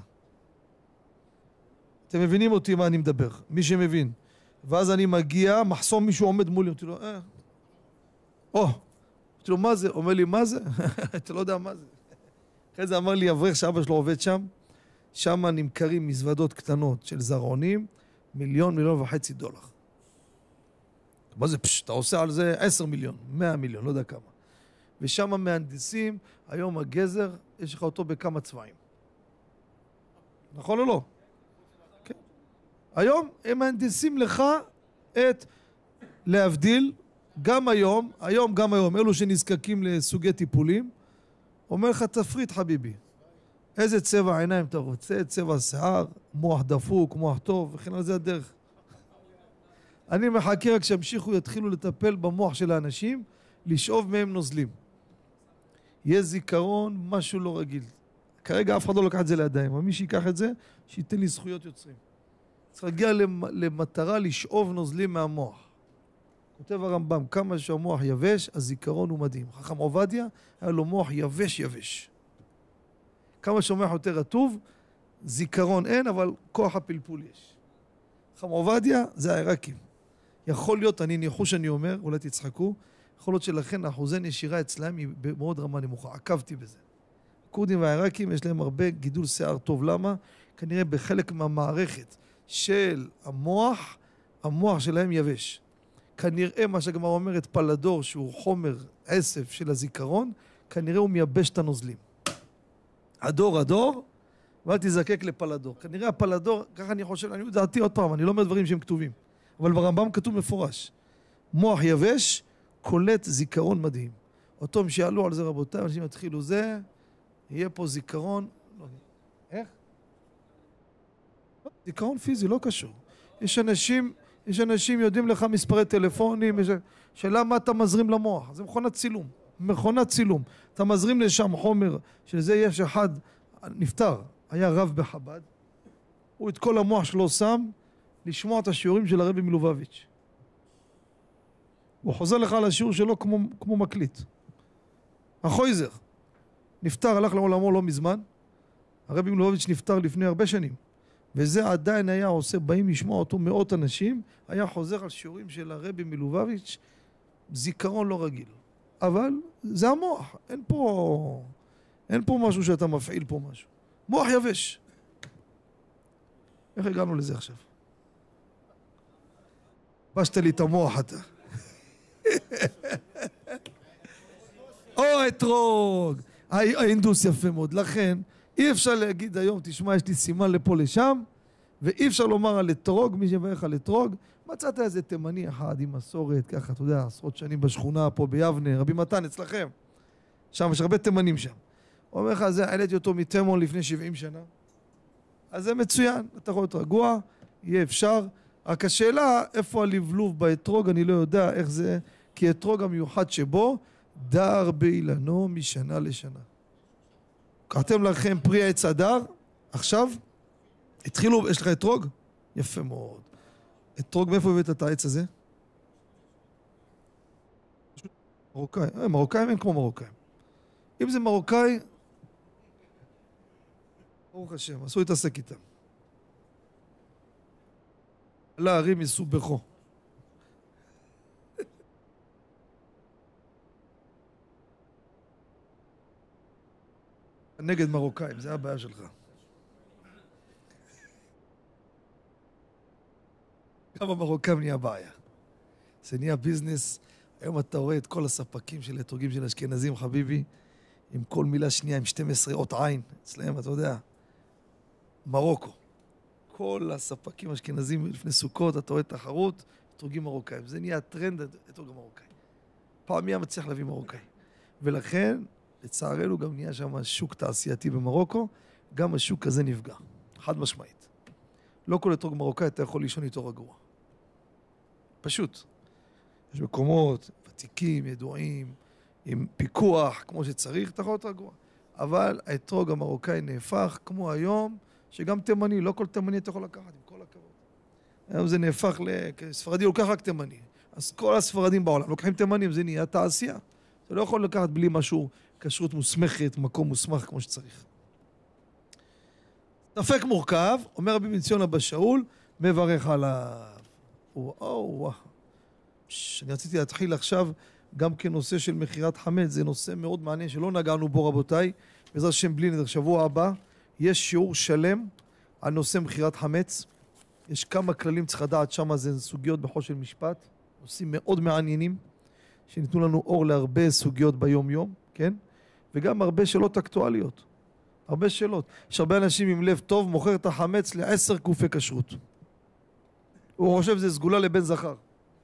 אתם מבינים אותי מה אני מדבר? מי שמבין. ואז אני מגיע, מחסום מישהו עומד מולי, אמרתי לו, אמרתי לו, מה זה? אומר לי, מה זה? אתה לא יודע מה זה. אחרי זה אמר לי, אברך שאבא שלו עובד שם, שם נמכרים מזוודות קטנות של זרעונים, $1.5 מיליון. מה זה? אתה עושה על זה 10 מיליון, 100 מיליון, לא יודע כמה. ושם מהנדסים, היום הגזר, יש לך אותו בכמה צבעים. נכון או לא? כן. היום הם מהנדסים לך את להבדיל, גם היום, אלו שנזקקים לסוגי טיפולים, אומר לך תפריט חביבי. איזה צבע עיניים אתה רוצה, צבע שיער, מוח דפוק, מוח טוב, וכן על זה הדרך. אני מחכה רק שהמשיכו יתחילו לטפל במוח של האנשים, לשאוב מהם נוזלים. יהיה זיכרון, משהו לא רגיל. כרגע אף אחד לא לקח את זה לידיים, אבל מי שיקח את זה, שייתן לי זכויות יוצרים. צריך להגיע למטרה לשאוב נוזלים מהמוח. כותב הרמב"ם, כמה שהמוח יבש, הזיכרון הוא מדהים. חכם עובדיה, היה לו מוח יבש. כמה שהמוח יותר רטוב, זיכרון אין, אבל כוח הפלפול יש. חכם עובדיה זה העיראקים. יכול להיות, ניחוש אני אומר, אולי תצחקו, יכול להיות שלכן אחוזי נשירה אצלהם היא במאוד רמה נמוכה. עקבתי בזה. הכורדים והעיראקים יש להם הרבה גידול שיער טוב. למה? כנראה בחלק מהמערכת של המוח שלהם יבש. כנראה מה שהגמרא אומרת, פלדור שהוא חומר עשב של הזיכרון, כנראה הוא מייבש את הנוזלים. הדור, ואל תזקק לפלדור. כנראה הפלדור, ככה אני חושב, אני דעתי עוד פעם, אני לא אומר דברים שהם כתובים. אבל ברמב"ם כתוב מפורש. מוח יבש, קולט זיכרון מדהים. אותם שיעלו על זה רבותיי, אנשים יתחילו זה, יהיה פה זיכרון. איך? זיכרון פיזי, לא קשור. יש אנשים יודעים לך מספרי טלפונים, שאלה מה אתה מזרים למוח. זה מכונת צילום. אתה מזרים לשם חומר, שלזה יש אחד נפטר, היה רב בחב"ד, הוא את כל המוח שלו שם, לשמוע את השיעורים של הרבי מלובביץ'. הוא חוזר לך על השיעור שלו כמו מקליט. החויזר נפטר, הלך לעולמו לא מזמן, הרבי מלובביץ' נפטר לפני הרבה שנים, וזה עדיין היה עושה, באים לשמוע אותו מאות אנשים, היה חוזר על שיעורים של הרבי מלובביץ', זיכרון לא רגיל. אבל זה המוח, אין פה משהו שאתה מפעיל פה משהו. מוח יבש. איך הגענו לזה עכשיו? בשת לי את המוח אתה. אתרוג. האינדוס יפה מאוד. לכן, אי אפשר להגיד היום, תשמע, יש לי סימן לפה לשם, ואי אפשר לומר על אתרוג, מי שברך על אתרוג, מצאת איזה תימני אחד עם מסורת, ככה, אתה יודע, עשרות שנים בשכונה פה ביבנה, רבי מתן, אצלכם. שם יש הרבה תימנים שם. הוא אומר לך, זה, העליתי אותו מתימון לפני 70 שנה. אז זה מצוין, אתה יכול להיות רגוע, יהיה אפשר. רק השאלה, איפה הלבלוב באתרוג, אני לא יודע איך זה, כי אתרוג המיוחד שבו, דר באילנו משנה לשנה. קראתם לכם פרי עץ הדר, עכשיו, התחילו, יש לך אתרוג? יפה מאוד. אתרוג, מאיפה הבאת את העץ הזה? מרוקאי. מרוקאים אין כמו מרוקאים. אם זה מרוקאי, ברוך השם, אסור להתעסק איתם. להרים מסובכו. נגד מרוקאים, זה הבעיה שלך. גם המרוקאים נהיה בעיה. זה נהיה ביזנס. היום אתה רואה את כל הספקים של אתרוגים של אשכנזים, חביבי, עם כל מילה שנייה, עם 12 אות עין. אצלהם, אתה יודע, מרוקו. כל הספקים אשכנזים לפני סוכות, אתה רואה תחרות, אתרוגים מרוקאים. זה נהיה הטרנד, אתרוג המרוקאי. פעם מי מצליח להביא מרוקאי. ולכן, לצערנו, גם נהיה שם שוק תעשייתי במרוקו, גם השוק הזה נפגע. חד משמעית. לא כל אתרוג מרוקאי אתה יכול לישון איתו רגוע. פשוט. יש מקומות ותיקים, ידועים, עם פיקוח, כמו שצריך, אתה יכול להיות רגוע. אבל האתרוג המרוקאי נהפך, כמו היום, שגם תימני, לא כל תימני אתה יכול לקחת, עם כל הכבוד. היום זה נהפך ספרדי לוקח רק תימני. אז כל הספרדים בעולם לוקחים תימנים, זה נהיה תעשייה. אתה לא יכול לקחת בלי משהו, כשרות מוסמכת, מקום מוסמך כמו שצריך. ספק מורכב, אומר רבי בן ציון אבא שאול, מברך עליו. אני רציתי להתחיל עכשיו גם כנושא של מחירת חמץ, זה נושא מאוד מעניין שלא נגענו בו רבותיי, בעזרת השם בלי נדר, שבוע הבא יש שיעור שלם על נושא מחירת חמץ, יש כמה כללים צריך לדעת שם, זה סוגיות בחול של משפט, נושאים מאוד מעניינים, שניתנו לנו אור להרבה סוגיות ביום יום, כן? וגם הרבה שאלות אקטואליות, הרבה שאלות. יש הרבה אנשים עם לב טוב, מוכר את החמץ ל10 קופי כשרות. הוא חושב זה סגולה לבן זכר.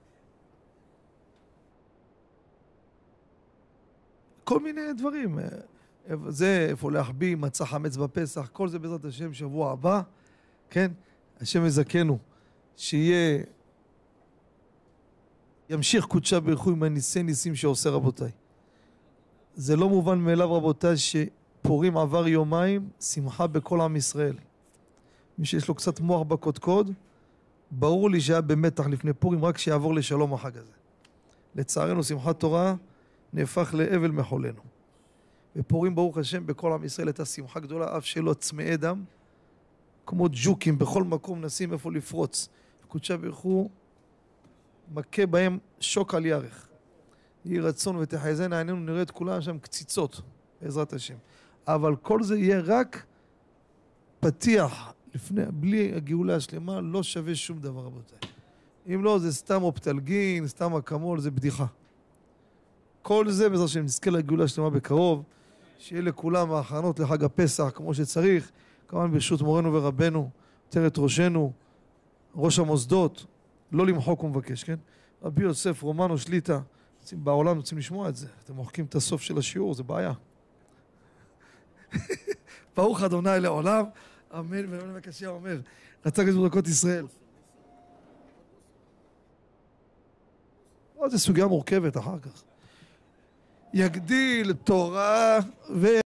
כל מיני דברים. זה איפה להחביא, מצא חמץ בפסח, כל זה בעזרת השם שבוע הבא, כן? השם יזכנו, שיהיה, ימשיך קודשה ברכו עם הניסי ניסים שעושה רבותיי. זה לא מובן מאליו רבותיי שפורים עבר יומיים, שמחה בכל עם ישראל. מי שיש לו קצת מוח בקודקוד, ברור לי שהיה במתח לפני פורים רק שיעבור לשלום החג הזה. לצערנו שמחת תורה נהפך לאבל מחולנו. ופורים ברוך השם בכל עם ישראל הייתה שמחה גדולה, אף שלא צמאי דם, כמו ג'וקים בכל מקום נשים איפה לפרוץ. קודשה ברכו מכה בהם שוק על ירך. יהי רצון ותחזינה עינינו, נראה את כולם שם קציצות בעזרת השם. אבל כל זה יהיה רק פתיח, בלי הגאולה השלמה לא שווה שום דבר רבותיי. אם לא זה סתם אופטלגין, סתם אקמול, זה בדיחה. כל זה בעזרת השם נזכה לגאולה השלמה בקרוב, שיהיה לכולם ההכנות לחג הפסח כמו שצריך, כמובן ברשות מורנו ורבנו, עטרת ראשנו, ראש המוסדות, לא למחוק ומבקש, כן? רבי יוסף רומנו שליטה, בעולם רוצים לשמוע את זה, אתם מוחקים את הסוף של השיעור, זה בעיה. ברוך אדוני לעולם, אמן ואמן וקשיא אומר, רצה גז ברכות ישראל. זו סוגיה מורכבת אחר כך. יגדיל תורה ו...